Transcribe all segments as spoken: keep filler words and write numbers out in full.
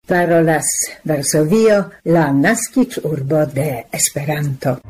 Parolas Varsovio, la naskiĝurbo de Esperanto.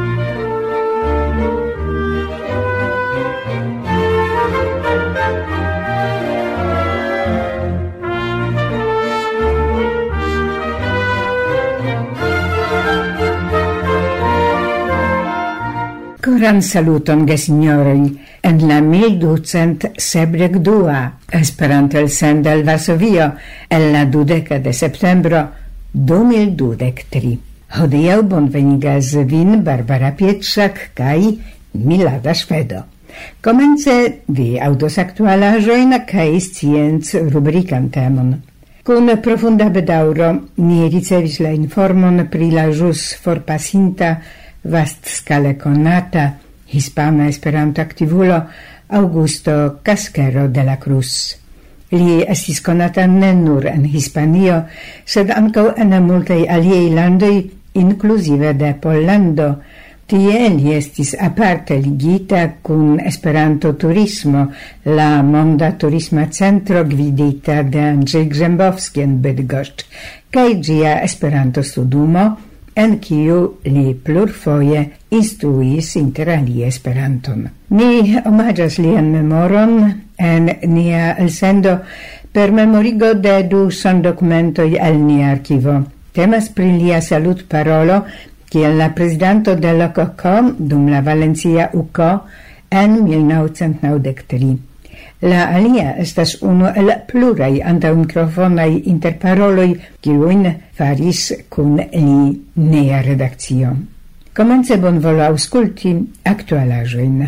Coran saluton, gesignoroj, en la mil ducent sepdek dua Esperanto elsendo el Varsovio el la dudeka de septembro du mil dudek tri. Hodiaŭ bonvenigas vin Barbara Pietrzak kaj Milada Švedo. Komence vi aŭdos aktualaĵojn kaj scienc rubrikan temon. Kun profunda bedaŭro ni ricevis la informon pri la ĵus forpasinta vast scale conata hispana esperanto aktivulo Augusto Casquero de la Cruz. Li estis conata ne nur en Hispanio, sed ankaŭ en multaj aliaj landoj, inkluzive de Pollando. Tie li estis aparte ligita kun Esperanto Turismo, la monda turisma centro gvidita de Andrzej Grzębowski en Bydgoszcz, kaj ĝia Esperanto studumo, en kiu li plurfoje instruis inter alie Esperanton. Ni omaĝas lian memoron en nia elsendo per memorigo de du sondokumentoj el nia arkivo. Temas pri lia salutparolo kiel la prezidanto de la K K dum la Valencia U K en mil naŭcent naŭdek tri. La alia estas unu el pluraj antaŭmikrofonaj interparoloj kiujn faris kun li nia redakcio. Komence bonvolu aŭskulti aktualaĵojn.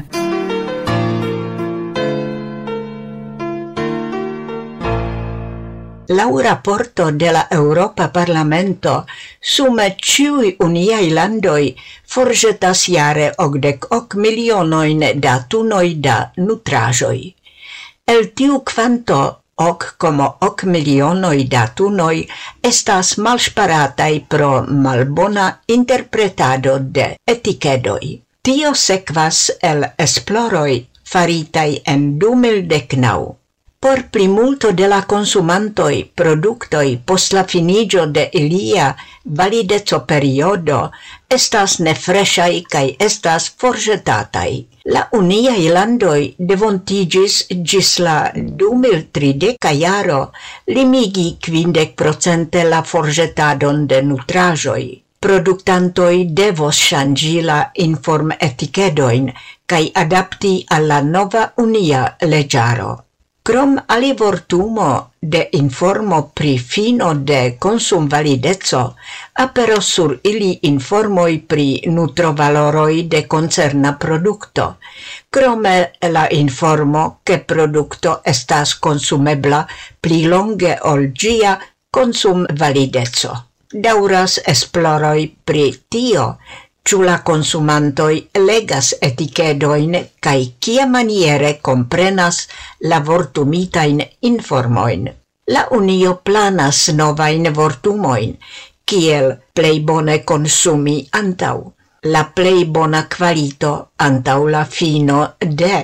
Laŭ raporto de la Eŭropa Parlamento, sume ĉiuj uniaj landoj forĵetas jare okdek ok milionojn da tunoj da nutraĵoj. El tiu kvanto ok komo ok milionoj da tunoj estas malŝparataj pro malbona interpretado de etikedoj. Tio sekvas el esploroj faritaj en du mil dek naŭ. Por plimulto de la consumantoj produktoj post la finiĝo de ilia valideco periodo estas nefreŝaj kaj estas forĵetataj. La uniaj landoj devontiĝis ĝis la du mil trideka jaro limigi kvindek procente la forĵetadon de nutraĵoj. Produktantoj devos ŝanĝi la informetiketojn kaj adapti al la nova unia leĝaro. Krom alivortumo de informo pri fino de konsumvalideco, aperos sur ili informoj pri nutrovaloroj de koncerna produkto, krome la informo ke produkto estas konsumebla pli longe ol ĝia konsumvalideco. Daŭras esploroj pri tio, ĉu la konsumantoj legas etikedojn kaj kiamaniere komprenas la vortumitajn informojn. La Unio planas novajn vortumojn, kiel plej bone konsumi antaŭ, la plej bona kvalito antaŭ la fino de,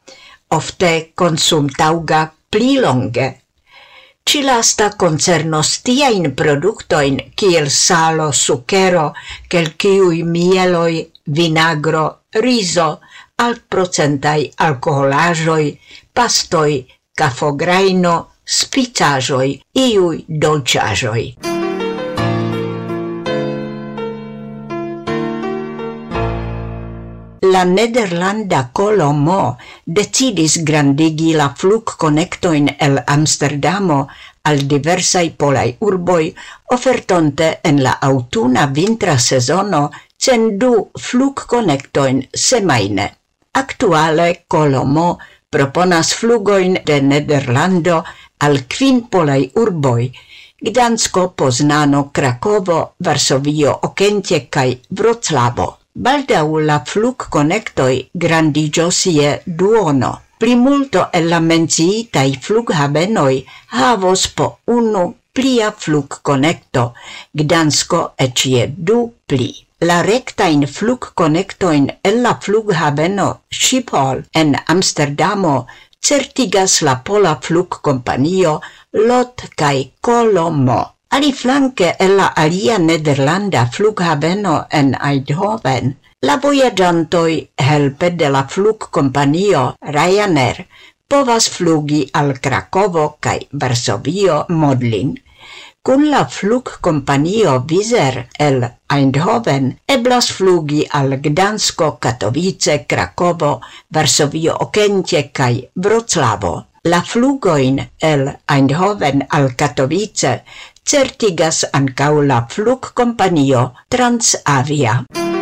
ofte konsumtaŭga pli longe. Ci lasta concernos tiajn produktojn kiel salo, sukero, kelkaj mieloj, vinagro, rizo, altprocentaj alkoholaĵoj, pastoj, kafograjno, spicaĵoj, iuj dolĉaĵoj. La nederlanda Colomo decidis grandigi la flugkonektojn el Amsterdamo al diversaj polaj urboj, ofertonte en la aŭtuna vintra sezono cent du flugkonektojn semajne. Aktuale Colomo proponas flugojn de Nederlando al kvin polaj urboj: Gdansko, Poznano, Krakovo, Varsovio, Okęcie kaj Vroclavo. Baldaŭ la flugkonektoj grandiĝos je duono. Plimulto el la menciitaj flughavenoj havos po unu plia flugkonekto, Gdansko eĉ je du pli. La rektajn flugkonektojn el la flughaveno Schiphol en Amsterdamo certigas la pola flugkompanio Lot kaj Colomo. Aliflanke en la alia nederlanda flughaveno en Eindhoven, la vojaĝantoj helpe de la flugkompanio Ryanair povas flugi al Krakovo kaj Varsovio Modlin. Kun la flugkompanio Wizz Air el Eindhoven eblas flugi al Gdansko, Katowice, Krakovo, Varsovio Okęcie kaj Vroclavo. La flugojn el Eindhoven al Katowice certigas ankaŭ la flugkompanio Transavia.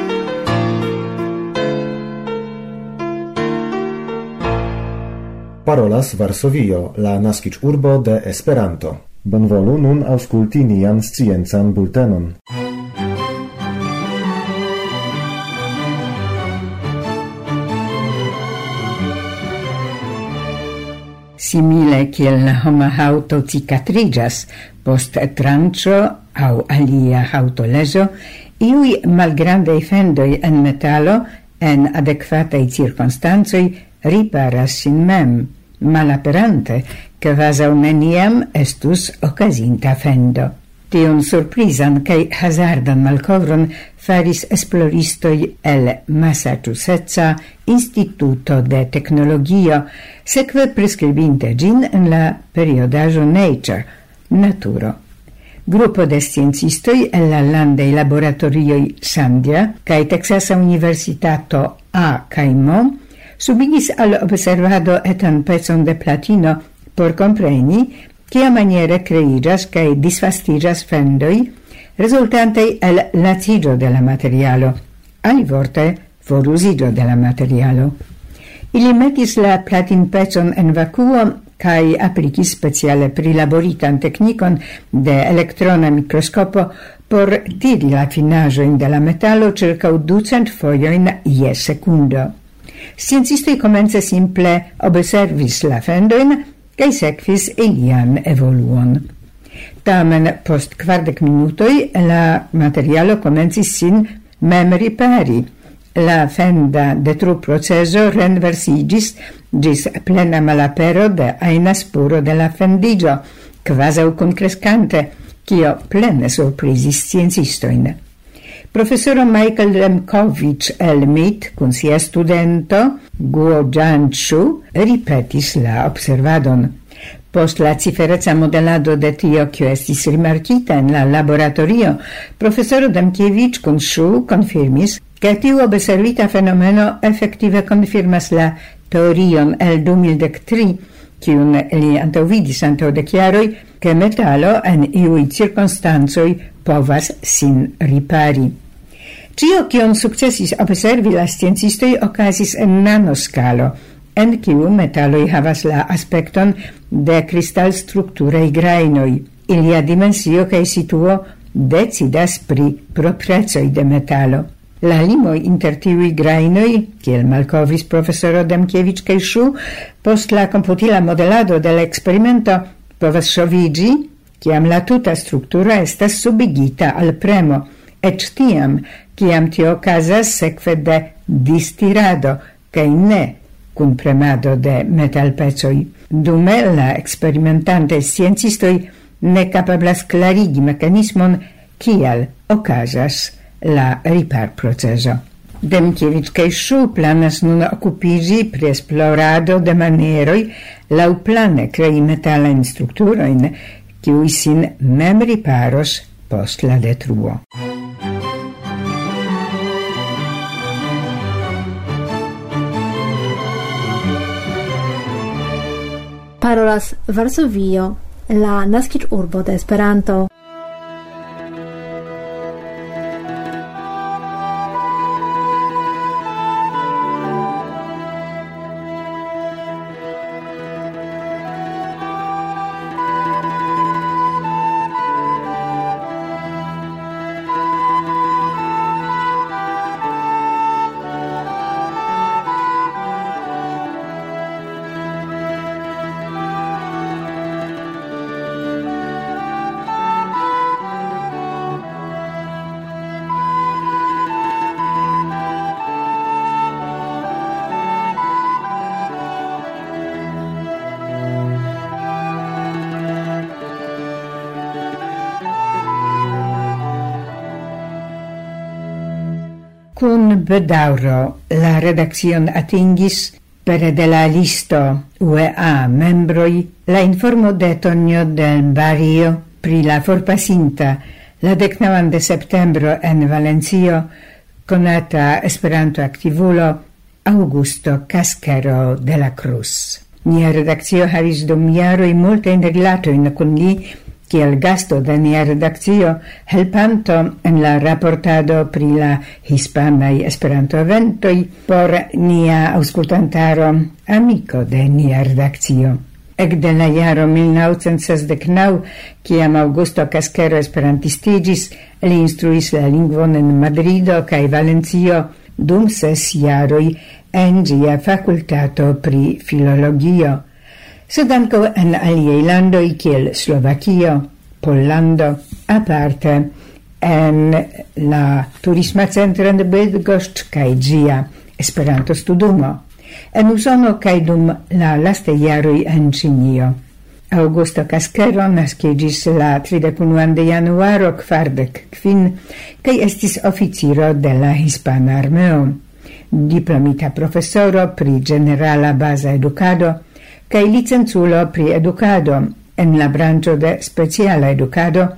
Parolas Varsovio, la naskiĝurbo de Esperanto. Bonvolu nun aŭskulti nian sciencan bultenon. Simile kiel la homa haŭto cicatriĝas post tranĉo aŭ alia haŭtoleĝo, iuj malgrandaj fendoj en metalo en adekvataj cirkonstancoj riparas sin mem, malaperante, kvazaŭ neniam estus okazinta fendo. Tion surprizan kaj hazardan malkovron faris esploristoj el Massachusettsa Instituto de Teknologio, sekve priskribinte ĝin en la periodaĵo Nature, Naturo. Grupo de sciencistoj el la landaj laboratorioj Sandia kaj Teksasa Universitato A kaj M subigis al observado etan pecon de platino por compreni kia maniere kreiĝas kaj disvastiĝas fendoj rezultantej el laciĝo de la materialo, alivorte foruziĝo de la materialo. Ili metis la platinpecon en vakuo kaj aplikis speciale prilaboritan teknikon de elektrona mikroskopo por tiri la finaĵojn de la metalo ĉirkaŭ ducent fojojn je sekundo. Sciencistoj komence simple observis la fendojn kaj sekvis ilian evoluon. Tamen post kvardek minutoj la materialo komencis sin mem ripari. La fenda detruproceso renversiĝis ĝis plena malapero de ajna spuro de la fendiĝo, kvazaŭ kunkreskante, kio plene surprizis sciencistojn. Profesoro Michael Remkovich el M I T kun sia studento Guo Jianshu ripetis la observadon. Post la cifereca modelado de tio, kio estis rimarkita en la laboratorio, profesoro Demkiewicz kun Shu konfirmis, ke tiu observita fenomeno efektive konfirmas la teorion el du mil tri, kiun li antaŭvidis antaŭ dek jaroj, ke metalo en iuj cirkonstancoj povas sin ripari. Cio, kion sukcesis observi la sciencistoj, okazis en nanoscalo, en kiu metaloj havas la aspekton de kristalstrukturaj grajnoj. Ilia dimensio kaj situo decidas pri proprecoj de metalo. La limoj inter tiuj grajnoj, kiel malkovris profesoro Demkiewicz kaj Shu, post la komputila modelado de la eksperimento povas ŝoviĝi, kiam la tuta strukturo estas subigita al premo, eĉ tiam, kiam tio okazas sekve de distirado kaj ne kun premado de metalpecoj. Dume la eksperimentantaj sciencistoj ne kapablas klarigi mekanismon kial okazas la riparprocezo. Demkiewicz kaj Shu planas nun okupiĝi pri esplorado de manieroj laŭplane krei metalajn strukturojn, kiuj sin mem riparos post la detruo. Parolas Varsovio, la naskiĝurbo de Esperanto. Cun bedauro la redaccion atingis pere de la listo U E A membroi la informo de Tonio del Barrio pri la forpasinta la decnaŭan de septembro en Valencio conata Esperanto aktivulo Augusto Casquero de la Cruz. Nia redakcio havis dum jaroj multajn rilatojn kun li kiel gasto de nia redakcio, helpanto en la raportado pri la hispanaj Esperanto-eventoj por nia aŭskultantaro, amiko de nia redakcio. Ekde la jaro mil naŭcent sesdek naŭ, kiam Augusto Casquero esperantistiĝis, li instruis la lingvon en Madrido kaj Valencio dum ses jaroj en ĝia fakultato pri filologio. Sed ankaŭ en aliaj landoj kiel Slovakio, Pollando, aparte en la turisma centro de Bydgoszcz kaj ĝia Esperanto-studumo. En Usono kaj dum la lastaj jaroj en Ĉinio. Augusto Casquero naskiĝis la tridek unuan de januaro kvardek kvin kaj estis oficiro de la hispana armeo. Diplomita profesoro pri generala baza edukado kaj licenculo pri edukado en la branĉo de speciala edukado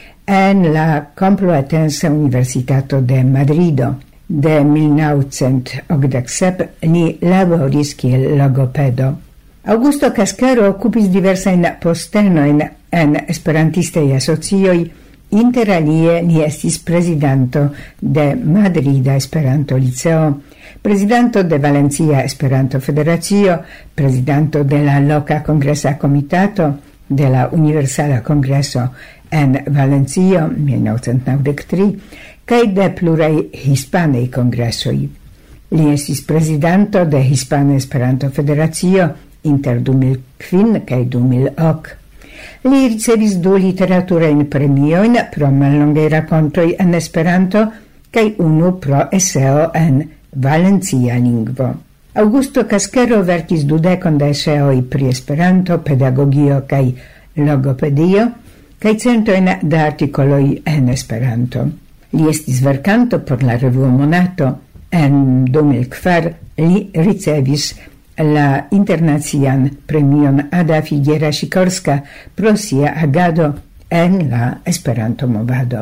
en la Complutense Universitato de Madrido. De mil naŭcent okdek sep li laboris kiel logopedo. Augusto Casquero okupis diversajn postenojn en esperantistaj asocioj, inter alie li estis prezidanto de Madrida Esperanto-Liceo, prezidanto de Valencia Esperanto-Federacio, prezidanto de la Loka Kongresa Komitato, de la Universala Kongreso en Valencio mil naŭcent naŭdek tri, kaj de pluraj hispanaj kongresoj. Li estis prezidanto de Hispana Esperanto-Federacio inter du mil kvin kaj du mil ok. Li ricevis du literaturajn premiojn pro mallongaj rakontoj en Esperanto kaj unu pro eseo en valencia lingvo. Augusto Casquero verkis dudekon da eseoj pri Esperanto, pedagogio kaj logopedio, kaj centojn da artikoloj en Esperanto. Li estis verkanto por la revuo Monato. En du mil kvar li ricevis la internacian premion Ada Figuera Sikorska pro sia agado en la Esperanto-movado.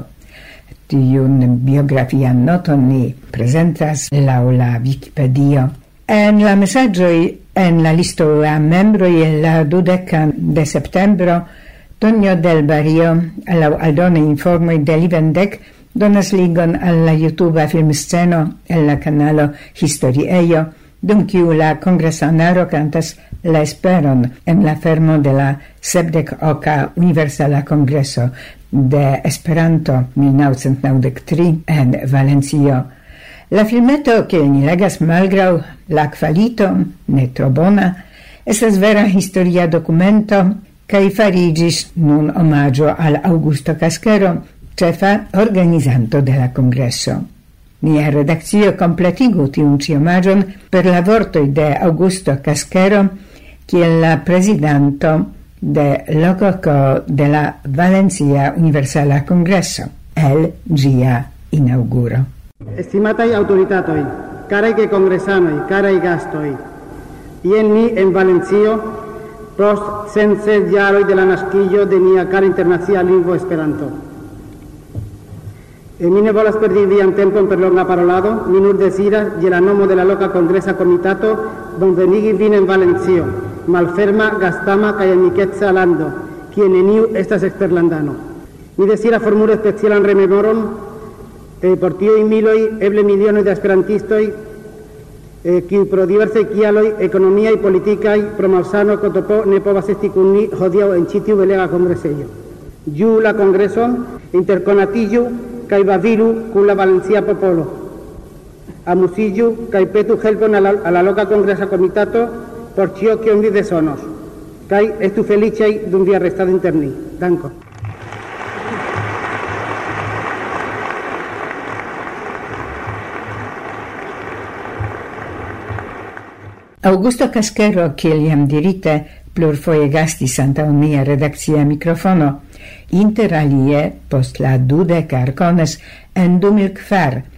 Tiun biografian noton ni prezentas laŭ la Wikipedio. En la mesaĝoj en la listo a membroj la dudekan de septembro, Tonio del Barrio, laŭ aldone informoj de Livendek, donas ligon al la YouTube filmsceno en la kanalo Historiejo, dum kiu la kongresanaro kantas la esperon en la fermo de la sepdek oka Universala Kongreso de Esperanto mil naŭcent naŭdek tri en Valencio. La filmeto, ke ni legas malgraŭ la kvalito ne tro bona, estas vera historia dokumento kaj fariĝis nun omaĝo al Augusto Casquero, ĉefa organizanto de la kongreso. Nia redakcio kompletigu tiun ĉi omaĝon per la vortoj de Augusto Casquero kiel la prezidanto de logoco de la Valencia Universala Kongreso el ĝia inaŭguro. Estimataj aŭtoritatoj, karaj kongresanoj, karaj gastoj, jen mi en Valencio post cent sep jaroj de la naskiĝo de nia kara internacia lingvo Esperanto. E mi ne volas perdi vian tempon per longa parolado, mi nur deziras je la nomo de la loka kongresa komitato bonvenigi vin en Valencio, malferma, gastama kaj amikeca lando, kie neniu estas eksterlandano. Mi deziras formuli specialan rememoron eh, por tiuj miloj, eble milionoj de esperantistoj, eh, kiuj pro diversaj kialoj ekonomiaj, politikaj, pro malsano kotopo ne povas esti kun ni hodiaŭ en ĉi tiu belega kongresejo. Ĝuu la kongreson, interkonatiĝu kaj babilu kun la valencia popolo. Amusiĝu kaj petu helpon a la, a la loka kongresa komitato por ĉio kion vi bezonos. Kaj estu feliĉaj dum via restado inter ni. Dankon. Augusto Casquero, kiel jam dirite, plurfoje gastis antaŭ mia redakcia mikrofono, inter alie post la dudek arkones en du mil kvar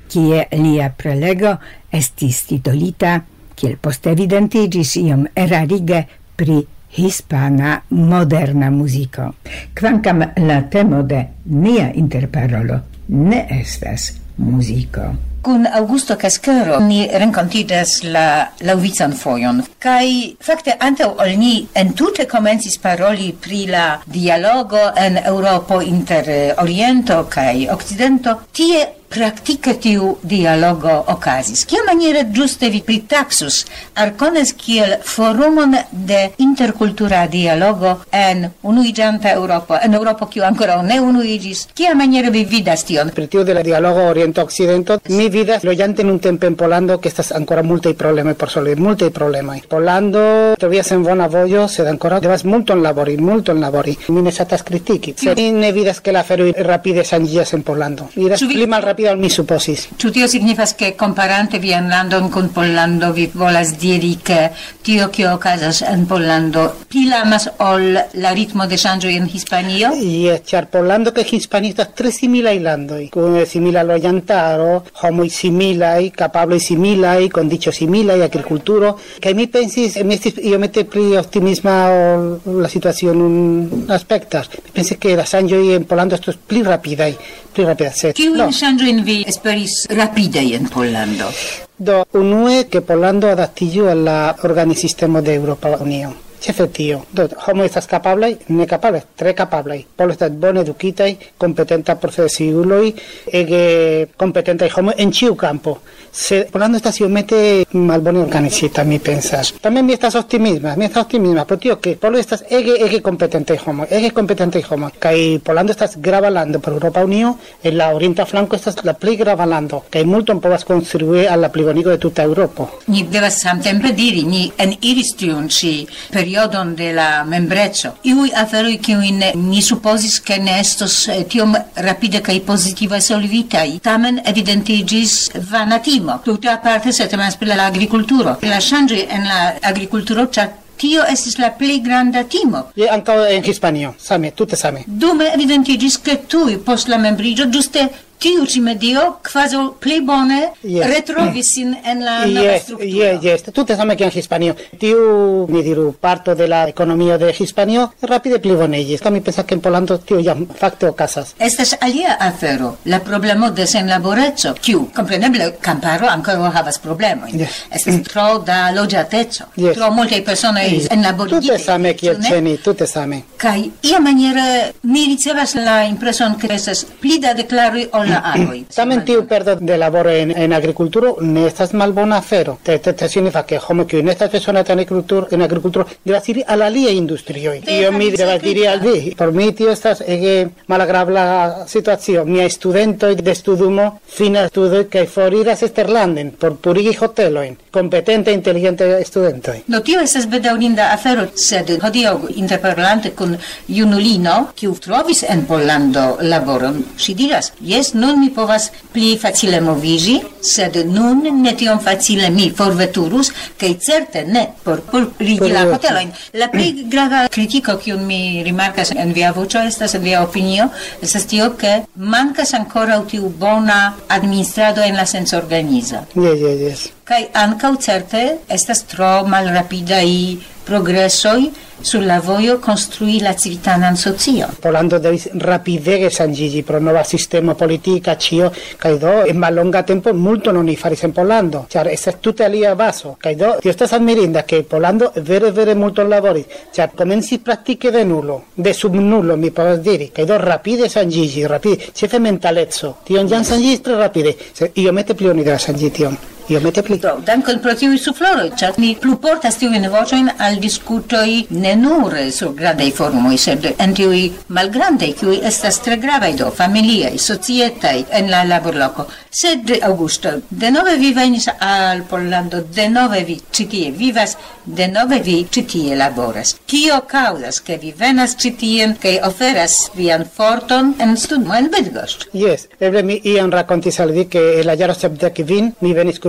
kie lia prelego estis titolita, kiel poste evidentiĝis iom erarige, pri hispana moderna muziko. Kvankam la temo de nia interparolo ne estas muziko. Kun Augusto Casquero ni renkontiĝas la laŭvican fojon, kaj fakte antaŭ ol ni entute komencis paroli pri la dialogo en Eŭropo inter Oriento kaj Okcidento, tie praktike tiu dialogo okazis. Kia maniere ĝuste vi pritaxus Arcones kiel forumon de interkultura dialogo en unuiĝanta Eŭropo, en Eŭropo kiu ankoraŭ ne unuiĝis? Kia maniere vi vidas tion? Pri tiu de la dialogo Oriento-Okcidento, mi vidas loĝante nun tempe en Pollando ke estas ankoraŭ multaj problemoj por solvi, multaj problemoj. Pollando troviĝas en bona vojo, sed ankoraŭ devas multon labori, multon labori. Mi ne ŝatas kritiki, sed mi ne vidas ke la aferoj rapide ŝanĝiĝas en Pollando. Iras pli malrapide ol mi supposis. Ĉu tio signifas ke komparante vian landon kun Pollando vi volas diri ke tio kio okazas en Pollando pli lamas ol la ritmo de ŝanĝoj en Hispanio? Jes, ĉar Pollando kaj Hispanio estas tre similaj landoj, kun simila loĝantaro, homoj similaj, kapabloj similaj, kondiĉoj similaj, agrikulturo, kaj mi pensis, mi estis iomete pli optimisma ol la situacio nun aspektas. Mi pensis ke la ŝanĝoj en Pollando estos pli rapidaj, pli rapidaj, sed Kiujn ŝanĝojn vi esperis rapide en Pollando? Do, unue che Pollando adaptiĝu al la organisistemo de Eŭropa Unio. Ĉefe tio. Do, homo estas kapablaj, ne kapablaj, tre kapablaj. Polo estas bone edukitaj, kompetenta profesiuloj, ege kompetentaj homoj en ĉiu kampo. Sed Pollando estas iomete malbone organizita, mi pensas. Tamen mi estas optimisma, mi estas optimisma, pro tio ke Polo estas ege ege kompetentaj homoj, ege kompetentaj homoj. Kaj Pollando estas grava lando por Eŭropa Unio, en la orienta flanko estas la plej grava lando, kaj multon povas kontribui al la plibonigo de tuta Eŭropo. Ni devas samtempe diri, ni eniris tiun ĉi periodon de la membreco. Iuj aferoj kiujn ni supozis ke ne estos tiom rapide kaj pozitive solvitaj, tamen evidentiĝis vana timo. Tute aparte se temas pri la agrikulturo. La ŝanĝoj en la agrikulturo, ĉar tio estis la plej granda timo. Je ankaŭ en Hispanio, same, tute same. Dume evidentiĝis ke tuj post la membriĝo ĝuste tiu ĉi medio kvazaŭ plej bone Yes. retrovis sin en la nova Yes, strukturo. yes, yes, tute same kiel en Hispanio. Tiu, mi diru, parto de la ekonomio de Hispanio rapide pliboniĝis. Mi pensas ke en Pollando tio jam fakte okazas. Estas alia afero, la problemo de senlaboreco, kiu kompreneble kamparo ankoraŭ havas problemojn. Yes. Estas tro da loĝateco, Yes. tro multaj personoj Yes. enlaborigitaj. Tute same kiel ĉu ne? ĉe ni, tute same. Kaj iamaniere mi ricevas la impreson ke estas pli da deklaroj ol la arboj. Tamen tiu perdo de laboro en, en agrikulturo ne estas malbona afero. Te, te, te signifas ke homo kiu ne estas personata en agrikulturo, en agrikulturo devas iri al aliaj industrioj. Tio mi devas diri al vi. Por mi tio estas ege malagrabla situacio. Miaj studentoj de studumo finas studoj kaj foriras eksterlanden por purigi hotelojn. Kompetente, inteligente studentoj. Do tio estas bedaŭrinda afero, sed hodiaŭ interparolante kun junulino, kiu trovis en Pollando laboron, ŝi diras: jes, nun mi povas pli facile moviĝi, sed nun ne tiom facile mi forveturus, kaj certe ne por purigi la hotelojn. La plej grava kritiko, kiun mi rimarkas en via voĉo, estas en via opinio, estas tio, ke mankas ankoraŭ tiu bona administrado en la sensorganiza. Yes, yes, yes. Kaj ankaŭ certe estas tro malrapidaj progresoj sur la vojo konstrui la civitanan socion. Pollando devis rapidege ŝanĝiĝi pro nova sistemo politika ĉio, kaj do en mallonga tempo multon oni faris en Pollando, ĉar estas tute alia bazo. Kaj do tio estas admirinda ke Pollando vere vere multon laboris, ĉar komencis praktike de nulo, de subnulo mi povas diri, kaj do rapide ŝanĝiĝi, rapide, ĉefe mentaleco. Tion jam ŝanĝiĝis tre rapide, sed iomete pli oni devas ŝanĝi tion. Iomete pli. Do, dankon pro tiuj sufloroj, ĉar ni pluportas tiujn voĉojn al diskutoj ne nur sur grandaj forumoj, sed en tiuj malgrandaj, kiuj estas tre gravaj, do familiaj, societaj en la laborloko. Sed Augusto, denove vi venis al Pollando, denove vi ĉi tie vivas, denove vi ĉi tie laboras. Kio kaŭzas, ke vi venas ĉi tien kaj oferas vian forton en studumo en Bydgoszcz? Yes, eble mi iam rakontis al vi ke en la jaro sepdek kvin mi venis kun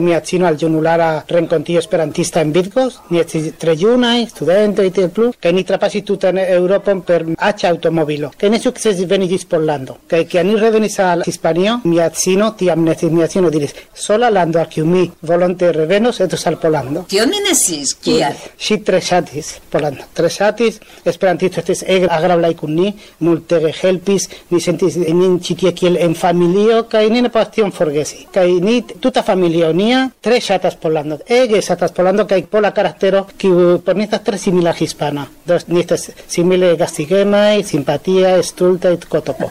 mi atzino al junulara rencontio esperantista en Bitgos, ni estis tre junai, studento i tiel plu, kaj ni trapasi tutan Europon per aĉa aŭtomobilo. Kaj ne sukcesis veni ĝis Pollando. Kaj kiam ni revenis al Hispanio, mia edzino tiam ne estis mia edzino diris: sola lando al kiu mi volonte revenos estos al Pollando. Tio mi ne sciis, kial? Ŝi tre ŝatis Pollando. Tre ŝatis, esperantisto estis ege agrablaj kun ni, multe helpis, ni sentis nin ĉi tie kiel en familio, kaj ni ne povas tion forgesi. Kaj ni tuta familio nia tre ŝatas Pollando. Ege ŝatas Pollando kaj pola karaktero kiu por ni estas tre simila hispana. Do ni estas simile gastigemaj, simpatia, stultaj, kotopo.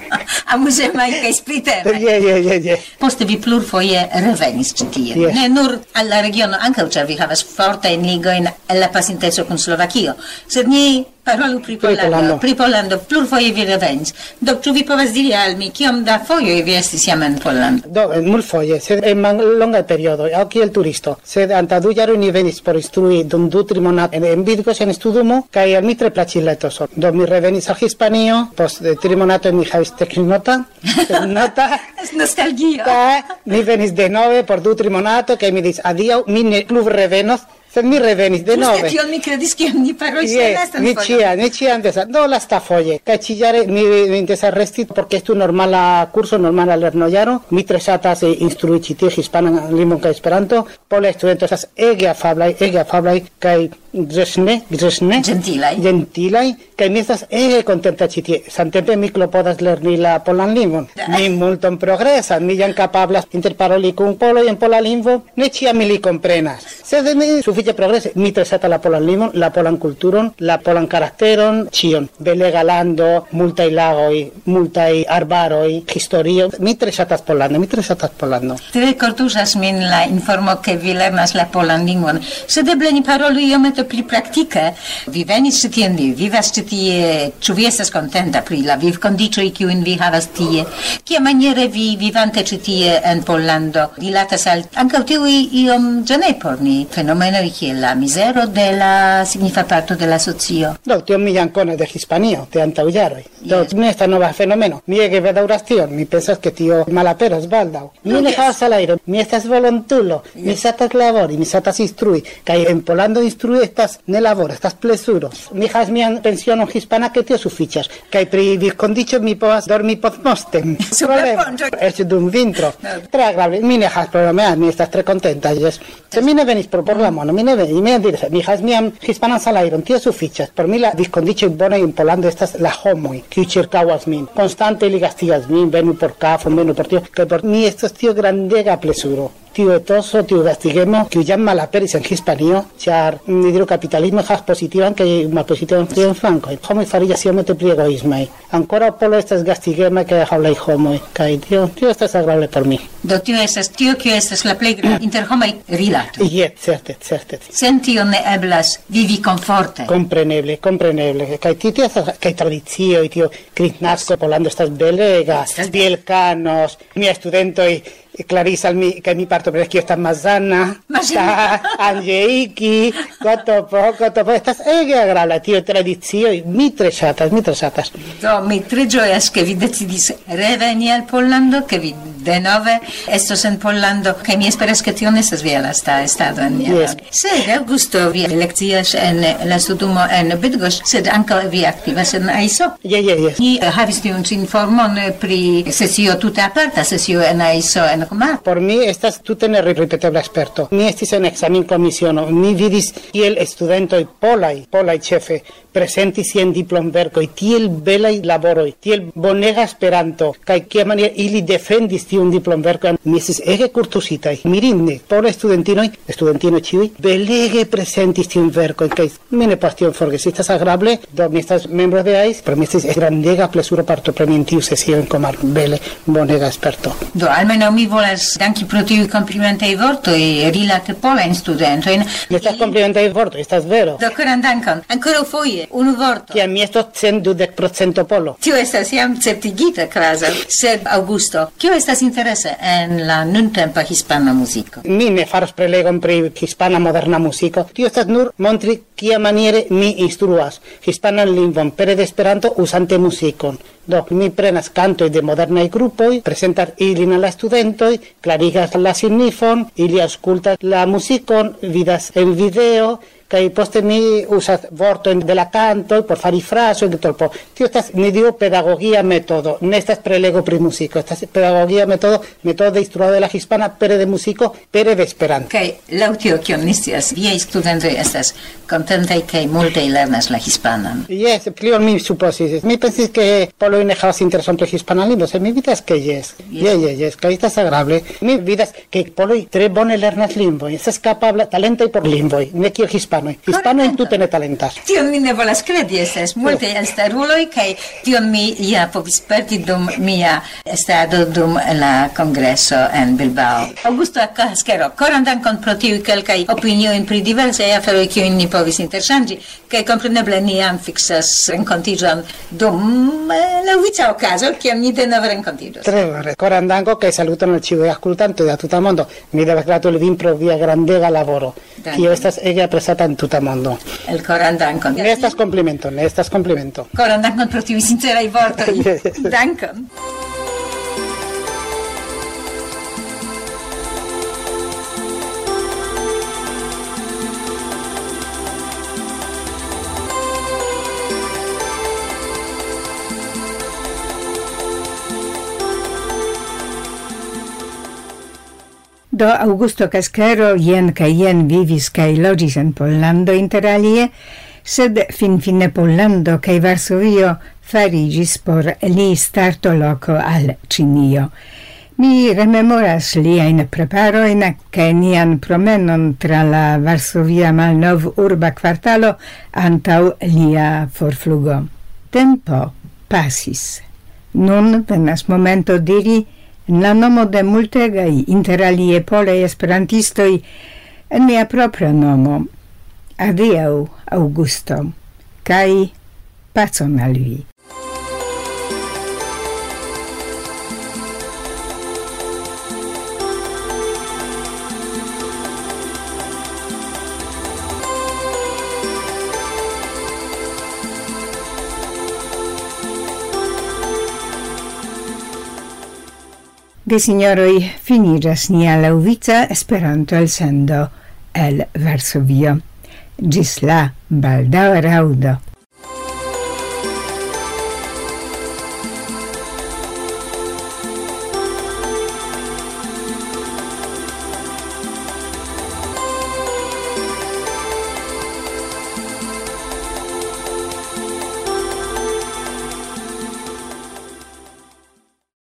Amuzemaj kaj spritemaj. Je, je, je, je. Poste vi plurfoje revenis ĉi tie. Yes. Ne nur al la regiono, ankaŭ ĉar vi havas fortajn ligojn al la pasinteco kun Slovakio, sed ni parolu pri Pollando. Pri Pollando plurfoje vi revenis. Do ĉu vi povas diri al mi kiom da fojoj vi estis jam en Pollando? Do, multfoje, sed en mallongaj periodoj, aŭ kiel turisto. Sed antaŭ du jaroj ni venis por instrui dum du tri monatoj en, en Bitgos en studumo, kaj al mi tre plaĉis la etoso. Do mi revenis al Hispanio, post tri monatoj mi havis teknota, nota. Nostalgio. Mi venis denove por du tri monatoj, kaj mi diris adiaŭ, mi ne plu revenos. Sed mi revenis de nove. Ĝuste tion mi kredis, kiam ni parolis la lastan mi fojon. ĉiam, mi ĉiam desas. Do lastafoje. Kaj ĉi-jare mi interesas resti porque estu normala kurso, normala lernojaro. Mi tre ŝatas instrui ĉi tie hispanan lingvon kaj Esperanto. Polaj studentoj estas ege afablaj, ege afablaj kaj grzeczne, grzeczne, Gentilaj. gentilaj, kaj mi estas ege kontenta ĉi tie. Samtempe mi klopodas lerni la polan lingvon. Mi multon progresas, mi jam kapablas interparoli kun poloj en pola lingvo. Ne ĉiam mi li komprenas. Sed mi sufiĉe progrese. Mi tre ŝatas la polan lingvon, la polan kulturon, la polan karakteron, ĉion. Belega lando, multaj lagoj, multaj arbaroj, historio. Mi tre ŝatas Pollando, mi tre ŝatas Pollando. Tre kortuŝas min la informo, ke vi lernas la polan lingvon. Sed eble ni parolu iomete pli praktike. Vi venis ĉi tien, vi vivas ĉi tie, ĉu vi estas kontenta pri la vivkondiĉoj kiujn vi havas tie? Kiamaniere vi vivante ĉi tie en Pollando rilatas al ankaŭ tiuj iom ĝenaj por ni fenomenoj kiel la mizero de la signifa parto de la socio? Do, tio mi jam konas de Hispanio, de antaŭ jaroj. Do, Yes. ne estas nova fenomeno. Mi ege bedaŭras tion. Mi pensas ke tio malaperos baldaŭ. Mi No, ne yes. havas salajron. Mi estas volontulo. Mi ŝatas labori, mi ŝatas instrui. Kaj en Pollando instrui estas ne laboro, estas plezuro. Mi havas mian pensionon hispana, ke tio sufiĉas. Kaj pri vivkondiĉo mi povas dormi postmortem. Super Problema. ponĉo. Eĉ dum vintro. Tre agrable. Mi ne havas problemon, mi estas tre kontenta. Jes. Se mi ne venis por por la mono, mi ne venis. Mi diras, mi havas mian hispanan salajron, tio sufiĉas. Por mi la vivkondiĉoj bonaj en Pollando estas la homoj, kiuj ĉirkaŭas min. Konstante li gastigas min, venu por kafo, venu por tio, kaj por mi estas tio grandega plezuro. Tiu etoso, tiu gastigemo, kiu jam malaperis en Hispanio, ĉar ni diru kapitalismo havas pozitivan kaj malpozitivan flankojn. Homoj fariĝas iomete pli egoismaj. Ankoraŭ polo estas gastigema kaj hablaj homoj, kaj tio, tio estas agrable por mi. Do tio estas tio, kio estas la plej granda interhomaj rilatoj. Je, certe, certe. Sen tio ne eblas vivi komforte. Compreneble, compreneble. Kaj tio estas kaj tradicioj, tio Kristnasko Pollando estas belega, bielkanos, mia studentoj claris al mi que mi parto, pero es que está Mazana, está Angeiki, Kotopo, Kotopo, estas ege agrala, tio tradicio, mi tre ŝatas, mi tre ŝatas. Do mi tre ĝojas, ke vi decidis reveni al Pollando, ke vi denove estos en Pollando, kaj mi esperas, ke tio ne estas via lasta estado en nia Yes. lando. Sed Augusto, vi lekcias en la studumo en Bydgoszcz, sed ankaŭ vi aktivas en A I S O. Je, je, je. Ni eh, havis tiun ĉi informon eh, pri sesio tute aparta, sesio en A I S O en Romano. Por mi estas tute ne ripetebla sperto. Mi estis en ekzaminkomisiono, mi vidis kiel studentoj polaj, polaj ĉefe, presentis siajn diplomverkoj, tiel belaj laboroj, tiel bonega Esperanto, kaj kiamaniere ili defendis tiun diplomverkon, mi estis ege kurtusitaj. Mirinde, polaj studentinoj, studentinoj ĉiuj, belege presentis tiun verkon, kaj mi ne povas tion forgesi. Estas agrable, do mi estas membro de A I S, pero mi estis grandega plezuro partopreni en tiu sesio en komar bele bonega sperto. Do almenaŭ mi volas danki pro tiuj komplimentaj vortoj rilate polajn studentojn. Estas komplimentaj vortoj, estas vero. Do koran dankon. Ankoraŭfoje unu vorto. Kiam mi estos cent dudek procento polo. Tio estas jam certigita, Krazo. Sed, Augusto, kio estas interese en la nuntempa hispana muziko? Mi ne faros prelegon pri hispana moderna muziko. Tio estas nur montri kiamaniere mi instruas hispanan lingvon pere de Esperanto uzante muzikon. Do mi prenas cantoj de modernaj grupoj, prezentas ilin al la studentoj, klarigas la signifon, ili aŭskultas la muzikon, vidas en video, kaj poste mi usas vortojn de la kantoj por fari frazojn de tolpo. Tio estas, ni diru, pedagogia metodo, ne estas prelego pri muziko, estas pedagogia metodo, metodo de instruado de la hispana pere de muziko, pere de Esperanto. Kaj laŭ tio, kion mi scias, viaj studentoj estas kontentaj kaj multe lernas la hispanan. Yes, plion mi supozis. Mi pensis ke poloj ne havas intereson pri hispana lingvo, sed mi vidas ke yes. Yes, yes, yes, kaj estas agrable. Mi vidas ke poloj tre bone lernas lingvojn, estas kapabla talentaj por lingvoj, ne kiel hispanoj. Hispanoj tute ne talentas. Tion mi ne volas kredi, estas multe elstaruloj kaj tion mi ja povis sperti dum mia estado dum la kongreso en Bilbao. Augusto Casquero, koran dankon pro tiuj kelkaj opiniojn pri diversaj aferoj kiujn ni povis interŝanĝi, kaj kompreneble ni jam fiksas renkontiĝon dum laŭvica okazo, kiam ni denove renkontiĝos. Tre bone. Koran danko kaj saluton al ĉiuj aŭskultantoj de tuta mondo. Mi devas gratuli vin pro via grandega laboro, kio estas ege aprezata en tuta mondo. El koran dankon. Ne estas komplimento, ne estas komplimento. Koran dankon pro tiuj sinceraj vortoj. Dankon. Do Augusto Casquero jen kaj jen vivis kaj loĝis en Pollando inter alie, sed finfine Pollando kaj Varsovio fariĝis por li startoloko al Ĉinio. Mi rememoras liajn preparojn kaj nian promenon tra la varsovia malnov-urba kvartalo antaŭ lia forflugo. Tempo pasis. Nun venas momento diri la nomo de multegaj inter alie polaj esperantistoj en mia propra nomo. Adiaŭ, Augusto, kaj pacon al vi. Gesignoroj, finiĝas nia laŭvica Esperanto elsendo el Varsovio. Ĝis la baldaŭa raŭdo.